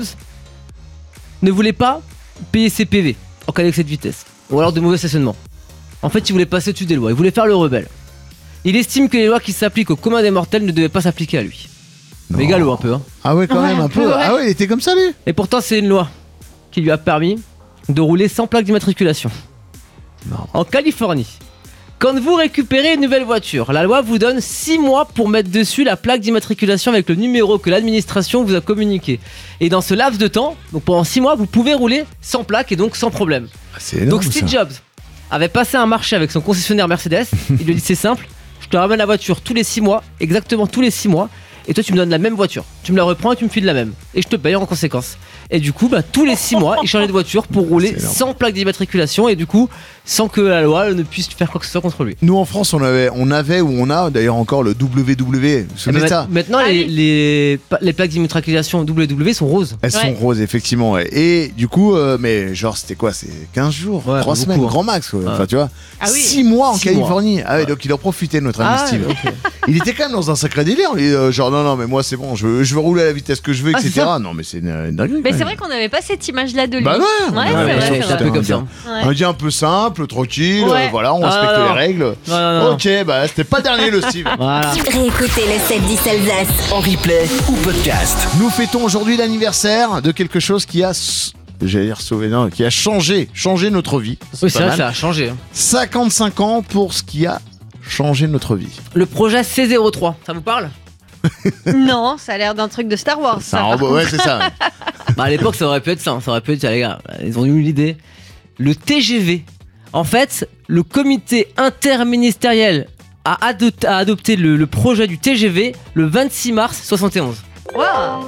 ne voulait pas payer ses PV en cas d'excès de vitesse ou alors de mauvais stationnement. En fait, il voulait passer au-dessus des lois. Il voulait faire le rebelle. Il estime que les lois qui s'appliquent au commun des mortels ne devaient pas s'appliquer à lui. Non. Mégalo un peu, hein. Ah ouais, quand Ouais, même, un un peu. peu, ouais. Ah ouais, il était comme ça, lui. Et pourtant, c'est une loi qui lui a permis de rouler sans plaque d'immatriculation. Non. En Californie, quand vous récupérez une nouvelle voiture, la loi vous donne 6 mois pour mettre dessus la plaque d'immatriculation avec le numéro que l'administration vous a communiqué. Et dans ce laps de temps, donc pendant 6 mois, vous pouvez rouler sans plaque et donc sans problème. Ah, c'est énorme, Donc Steve ça. Jobs avait passé un marché avec son concessionnaire Mercedes. Il lui a dit c'est simple, je te ramène la voiture tous les 6 mois, exactement tous les 6 mois. Et toi tu me donnes la même voiture, tu me la reprends et tu me files la même. Et je te paye en conséquence. Et du coup, bah, tous les 6 mois, il changeait de voiture pour rouler C'est énorme. sans plaque d'immatriculation et du coup, sans que la loi ne puisse faire quoi que ce soit contre lui. Nous, en France, on avait ou on a d'ailleurs encore le WW. Vous vous Et souvenez de bah, ça? maintenant, Ah les plaques d'immatriculation WW sont roses. Elles sont Ouais. roses, effectivement. Ouais. Et du coup, mais genre, c'était quoi? C'est 15 jours, Ouais, 3 pas semaines, beaucoup, hein. grand max. Quoi. Ouais. Enfin, tu vois, Ah oui. 6 mois en 6 mois. Californie. Ah ouais, Ouais. donc il en profitait, notre ami Ah, Steve. ok. Il était quand même dans un sacré délire. Genre, non, mais moi, c'est bon, je veux rouler à la vitesse que je veux, Ah, c'est etc. ça. Non, mais c'est une dinguerie. Mais quand c'est même. vrai qu'on n'avait pas cette image-là de lui. Bah ouais, Ouais, ouais, c'est ouais, vrai, ouais, c'est c'est un vrai. peu comme ça. Ouais. Un dia un peu simple, tranquille, Ouais. voilà, on Ah, respecte non. les règles. Non, non, non. Ok, bah c'était pas dernier le Steve. Voilà. Réécoutez le 7-10 Alsace. En replay ou podcast. Nous fêtons aujourd'hui l'anniversaire de quelque chose qui a, j'allais dire sauvé, non, qui a changé notre vie. Oui, c'est pas vrai, mal. ça a changé. hein. 55 ans pour ce qui a changé notre vie. Le projet C03, ça vous parle? Non, ça a l'air d'un truc de Star Wars. C'est Ça, un par robot, contre. ouais, c'est ça. Bah, à l'époque, ça aurait pu être ça. Ça aurait pu être, tiens, les gars, ils ont eu l'idée. Le TGV. En fait, le comité interministériel a adopté le projet du TGV le 26 mars 71. Wow.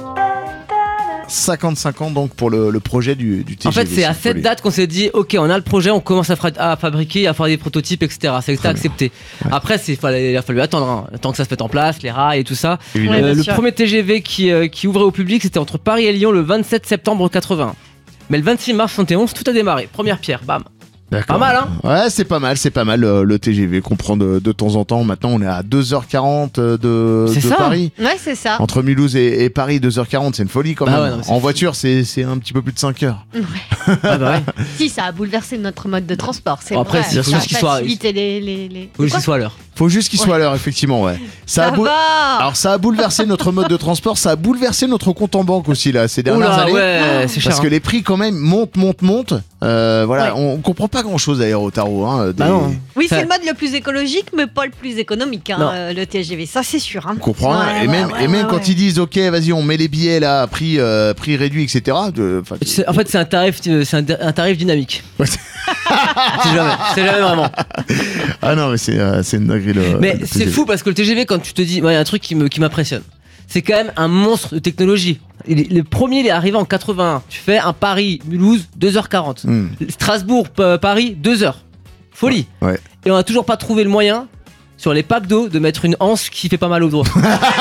55 ans donc pour le projet du TGV. En fait, c'est à cette folie. date qu'on s'est dit, ok, on a le projet, on commence à fabriquer, à faire des prototypes, etc. C'est accepté. Ouais. Après, il a fallu attendre, hein, le temps que ça se mette en place, les rails et tout ça. Évidemment. Ouais, bien Le sûr. premier TGV qui ouvrait au public, c'était entre Paris et Lyon le 27 septembre 81. Mais le 26 mars 71, tout a démarré. Première pierre, bam. D'accord. Pas mal, hein. Ouais, c'est pas mal le TGV qu'on prend de temps en temps. Maintenant, on est à 2h40 de C'est ça. Paris. Ouais, c'est ça. Entre Mulhouse et Paris, 2h40, c'est une folie quand Bah même. ouais, non, mais c'est En fou. voiture, c'est un petit peu plus de 5 heures. Ah bah ouais. Si, ça a bouleversé notre mode de transport. C'est Bon, après, vrai. c'est Ça a juste qu'il soit- facilité les... Faut juste Quoi qu'il soit à l'heure. Faut juste qu'il soit à l'heure, effectivement, ouais. Ça va. Alors, ça a bouleversé notre mode de transport, ça a bouleversé notre compte en banque aussi, là, ces dernières Oula, années. ouais, c'est cher. Parce que hein. les prix, quand même, montent. Voilà, on comprend pas grand chose d'ailleurs au tarot. Hein, Bah non. Oui, Ça- c'est le mode le plus écologique, mais pas le plus économique, Non. le TGV. Ça, c'est sûr. Hein. On comprend rien. Ouais, Et même, ouais, et même ouais, quand ouais. ils disent, ok, vas-y, on met les billets là, à prix réduit, etc. En fait, c'est un tarif dynamique. Ouais. c'est jamais vraiment. Ah non, mais c'est une dinguerie. Mais le c'est TGV. fou parce que le TGV, quand tu te dis, moi, il y a un truc qui m'impressionne. C'est quand même un monstre de technologie. Le premier, il est arrivé en 81. Tu fais un Paris-Mulhouse, 2h40. Strasbourg-Paris, 2h. Folie. Ouais. Et on a toujours pas trouvé le moyen, sur les packs d'eau, de mettre une anse qui fait pas mal aux doigts.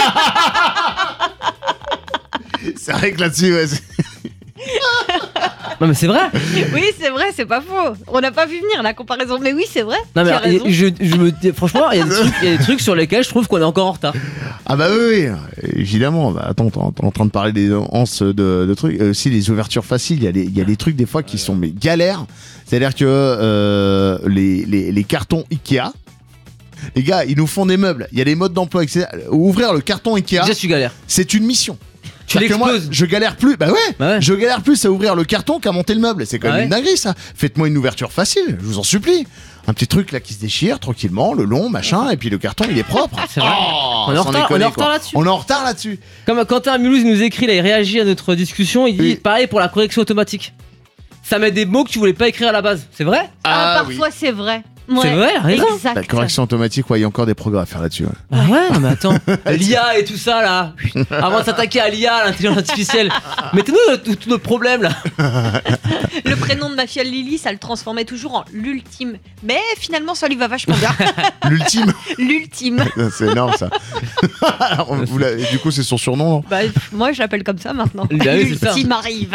C'est vrai que là-dessus, ouais, Non mais c'est vrai. Oui, c'est vrai, c'est pas faux. On n'a pas vu venir la comparaison, mais oui, c'est vrai. Non mais tu as raison. je me dis, franchement, il y a des trucs sur lesquels je trouve qu'on est encore en retard. Ah bah oui, évidemment. Bah, attends, t'es en train de parler des anses de trucs. Aussi les ouvertures faciles, il y a des trucs des fois qui sont mais galères. C'est-à-dire que les cartons Ikea, les gars, ils nous font des meubles. Il y a des modes d'emploi, etc. Ouvrir le carton Ikea, Déjà tu galères. c'est une mission. Tu C'est-à-dire que moi, l'exploses. je galère plus. Bah ouais, Bah ouais. je galère plus à ouvrir le carton qu'à monter le meuble. C'est quand Ah même ouais. une dinguerie ça. Faites-moi une ouverture facile, je vous en supplie. Un petit truc là qui se déchire tranquillement, le long, machin, et puis le carton il est propre. C'est vrai. Oh, On est en sans retard- déconner, on est en quoi. retard là-dessus. On est en retard là-dessus. Comme Quentin à Mulhouse il nous écrit, là, il réagit à notre discussion, il dit Oui. pareil pour la correction automatique. Ça met des mots que tu voulais pas écrire à la base, c'est vrai? Ah, oui. parfois, c'est vrai. C'est vrai, raison. Exact. La correction automatique, ouais, il y a encore des progrès à faire là-dessus. Ouais. Bah ouais, non mais attends, l'IA et tout ça là, avant de s'attaquer à l'IA, à l'intelligence artificielle, mettez-nous tous nos problèmes là. Le prénom de ma fiole Lily, ça le transformait toujours en l'ultime. Mais finalement, ça lui va vachement bien. L'ultime, L'ultime. c'est énorme ça. Alors, du coup, c'est son surnom. Non Bah, moi, je l'appelle comme ça maintenant. Bah oui, c'est ça. L'ultime arrive.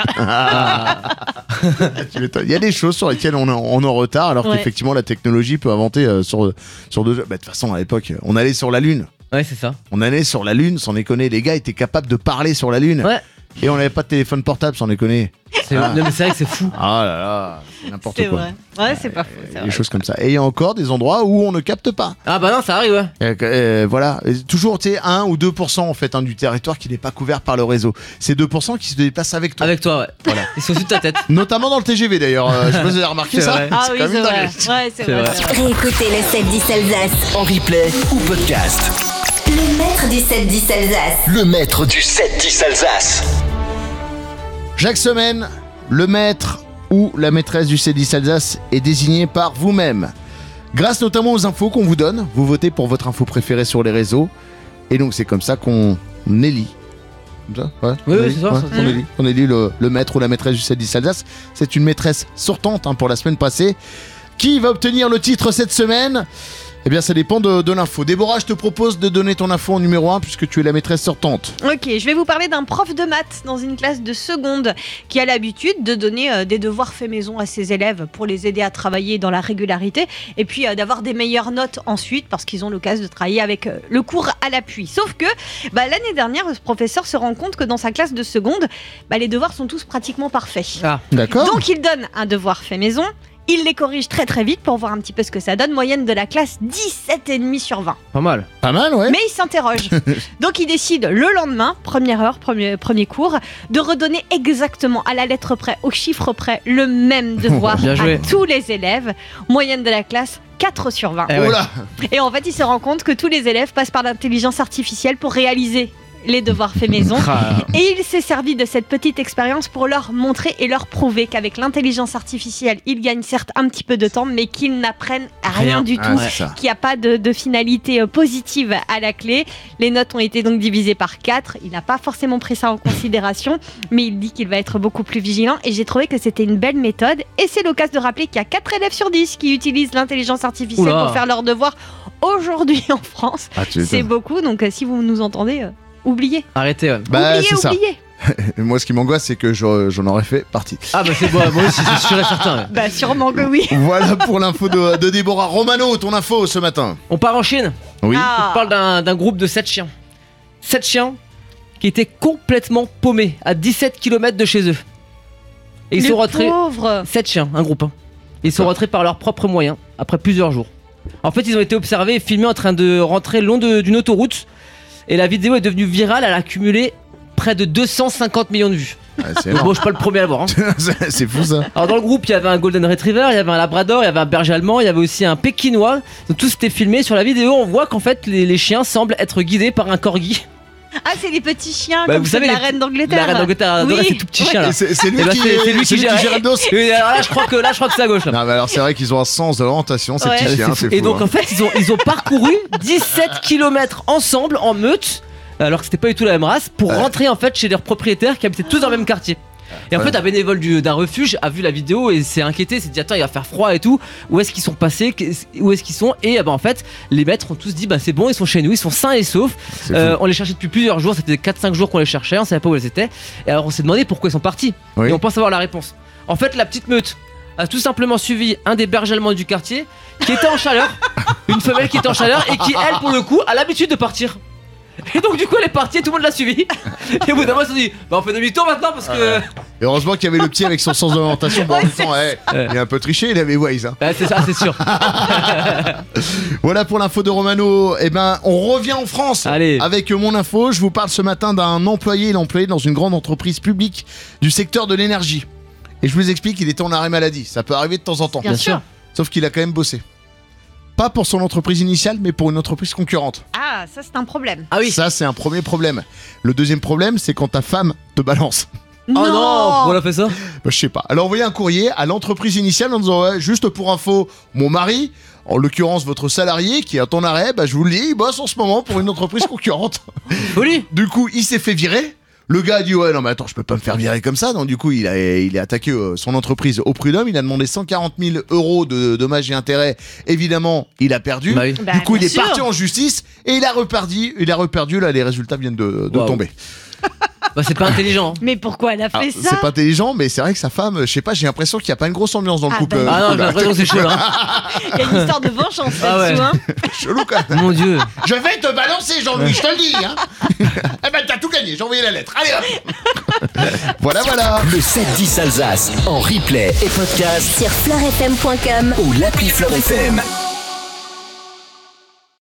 Tu m'étonnes. Il y a des choses sur lesquelles on est en retard, alors Ouais. qu'effectivement la technologie peut inventer sur deux. Bah, de toute façon, à l'époque, on allait sur la Lune. Ouais, c'est ça. On allait sur la Lune, sans déconner. Les gars étaient capables de parler sur la Lune. Ouais. Et on n'avait pas de téléphone portable, sans déconner. Non mais c'est vrai que c'est fou. Ah là là, c'est n'importe C'est quoi. vrai. Ouais, c'est pas faux. c'est Des vrai. choses comme ça. Et il y a encore des endroits où on ne capte pas. Ah bah non, ça arrive, ouais. Voilà, et toujours tu sais 1 ou 2% en fait du territoire qui n'est pas couvert par le réseau. C'est 2% qui se déplacent avec toi. Avec toi, ouais. Voilà. Ils sont au-dessus de ta tête. Notamment dans le TGV d'ailleurs. Je sais pas si vous avez remarqué C'est ça. vrai. Ah oui, quand même c'est une vrai. dinguerie. Ouais, c'est C'est vrai. vrai. c'est vrai. Réécoutez le 7-10 Alsace. En replay ou podcast. Le maître du 7-10 Alsace. Le maître du 7-10 Alsace. Chaque semaine, le maître ou la maîtresse du C10 Alsace est désigné par vous-même. Grâce notamment aux infos qu'on vous donne, vous votez pour votre info préférée sur les réseaux. Et donc c'est comme ça qu'on élit. Comme ça, ouais, Oui, on oui, élit, c'est ça, ouais, ça, on élit. On élit le maître ou la maîtresse du C10 Alsace. C'est une maîtresse sortante pour la semaine passée. Qui va obtenir le titre cette semaine ? Eh bien, ça dépend de l'info. Déborah, je te propose de donner ton info en numéro 1 puisque tu es la maîtresse sortante. Ok, je vais vous parler d'un prof de maths dans une classe de seconde qui a l'habitude de donner des devoirs faits maison à ses élèves pour les aider à travailler dans la régularité et puis d'avoir des meilleures notes ensuite parce qu'ils ont l'occasion de travailler avec le cours à l'appui. Sauf que l'année dernière, ce professeur se rend compte que dans sa classe de seconde, les devoirs sont tous pratiquement parfaits. Ah. D'accord ? Donc il donne un devoir fait maison. Il les corrige très très vite pour voir un petit peu ce que ça donne. Moyenne de la classe 17,5 sur 20. Pas mal. Pas mal, ouais. Mais il s'interroge. Donc il décide le lendemain, première heure, premier cours, de redonner exactement à la lettre près, au chiffre près, le même devoir Bien joué. à tous les élèves. Moyenne de la classe 4 sur 20. Eh ouais. Oh là Et en fait, il se rend compte que tous les élèves passent par l'intelligence artificielle pour réaliser les devoirs faits maison. Ah. Et il s'est servi de cette petite expérience pour leur montrer et leur prouver qu'avec l'intelligence artificielle, ils gagnent certes un petit peu de temps, mais qu'ils n'apprennent rien du tout, c'est ça. qu'il n'y a pas de finalité positive à la clé. Les notes ont été donc divisées par 4. Il n'a pas forcément pris ça en considération, mais il dit qu'il va être beaucoup plus vigilant. Et j'ai trouvé que c'était une belle méthode. Et c'est l'occasion de rappeler qu'il y a 4 élèves sur 10 qui utilisent l'intelligence artificielle Oula. pour faire leurs devoirs aujourd'hui en France. Ah, tu C'est m'étonnes. beaucoup, donc si vous nous entendez, oubliez. Arrêtez, ouais. Bah, oubliez, c'est ça. oubliez. Et moi, ce qui m'angoisse, c'est que j'en aurais fait partie. Ah bah c'est bon, moi aussi, c'est sûr et certain. Ouais. Bah sûrement que oui. Voilà pour l'info de Déborah. Romano, ton info ce matin. On part en Chine. Oui. Ah. On parle d'un groupe de 7 chiens. 7 chiens qui étaient complètement paumés à 17 km de chez eux. Et ils Les sont rentrés. pauvres. 7 chiens, un groupe. Ils sont rentrés par leurs propres moyens après plusieurs jours. En fait, ils ont été observés et filmés en train de rentrer le long d'une autoroute. Et la vidéo est devenue virale. Elle a accumulé près de 250 millions de vues. Ah, c'est Donc énorme. bon, je suis pas le premier à l'avoir. Hein. C'est fou ça. Alors dans le groupe, il y avait un Golden Retriever, il y avait un Labrador, il y avait un Berger allemand, il y avait aussi un Pékinois. Donc tout c'était filmé. Sur la vidéo, on voit qu'en fait les chiens semblent être guidés par un corgi. Ah, c'est les petits chiens Bah, comme vous ceux de savez, la reine d'Angleterre. La reine d'Angleterre adorait Oui. ces tout petits chiens là. Et c'est lui Eh ben, qui c'est lui qui gère gère le dos. Et alors là, je crois que c'est à gauche là. Non, mais alors c'est vrai qu'ils ont un sens de l'orientation, ces Ouais. petits chiens, c'est fou. Et donc hein. en fait ils ont parcouru 17 km ensemble en meute, alors que c'était pas du tout la même race, pour rentrer en fait chez leurs propriétaires qui habitaient tous dans le même quartier. Et en Ouais. fait un bénévole d'un refuge a vu la vidéo et s'est inquiété, s'est dit attends il va faire froid et tout, où est-ce qu'ils sont passés, où est-ce qu'ils sont, et bah en fait les maîtres ont tous dit bah c'est bon, ils sont chez nous, ils sont sains et saufs. C'est fou. On les cherchait depuis plusieurs jours, c'était 4-5 jours qu'on les cherchait, on savait pas où ils étaient, et alors on s'est demandé pourquoi ils sont partis. Oui. Et on pense avoir la réponse. En fait la petite meute a tout simplement suivi un des bergers allemands du quartier qui était en chaleur, une femelle qui était en chaleur et qui elle pour le coup a l'habitude de partir. Et donc du coup elle est partie et tout le monde l'a suivi. Et au bout d'un moment ils se sont dit bah on fait demi-tour maintenant parce que... Et heureusement qu'il y avait le petit avec son sens de l'orientation. Bon, en même temps, il a un peu triché, il avait Waze. Hein. Bah, c'est ça, c'est sûr. Voilà pour l'info de Romano. Eh ben, on revient en France. Allez. Avec mon info. Je vous parle ce matin d'un employé. Il est employé dans une grande entreprise publique du secteur de l'énergie. Et je vous explique, il était en arrêt maladie. Ça peut arriver de temps en temps. Bien sûr. Sauf qu'il a quand même bossé. Pas pour son entreprise initiale, mais pour une entreprise concurrente. Ah, ça c'est un problème. Ah oui. Ça, c'est un premier problème. Le deuxième problème, c'est quand ta femme te balance. Oh non, pourquoi on a fait ça? Bah, je sais pas. Elle a envoyé un courrier à l'entreprise initiale en disant ouais, juste pour info, mon mari, en l'occurrence votre salarié qui est en arrêt, bah, je vous le dis, il bosse en ce moment pour une entreprise concurrente. Folie. Du coup, il s'est fait virer. Le gars a dit ouais non mais attends, je peux pas me faire virer comme ça. Donc du coup, il a attaqué son entreprise au prud'homme. Il a demandé 140 000 € de dommages et intérêts. Évidemment, il a perdu. Bah oui. Bah, Du coup, il bien est sûr. parti en justice et il a reperdu. Là, les résultats viennent de Waouh. tomber. Bah c'est pas intelligent. hein. Mais pourquoi elle a Alors, fait ça? c'est pas intelligent, mais c'est vrai que sa femme, je sais pas, j'ai l'impression qu'il y a pas une grosse ambiance dans le Ah, couple. bah, Ah non, j'ai là. l'impression que c'est chaud là. Il y a une histoire de vengeance Ah ouais. là-dessous. Hein. Chelou quand même. Mon dieu. Je vais te balancer, Jean-Louis, je te le dis. Hein. Eh ben, t'as tout gagné, j'ai envoyé la lettre. Allez hop. Voilà. Le 7-10 Alsace en replay et podcast Sur fleurfm.com. ou l'appli Fleur FM.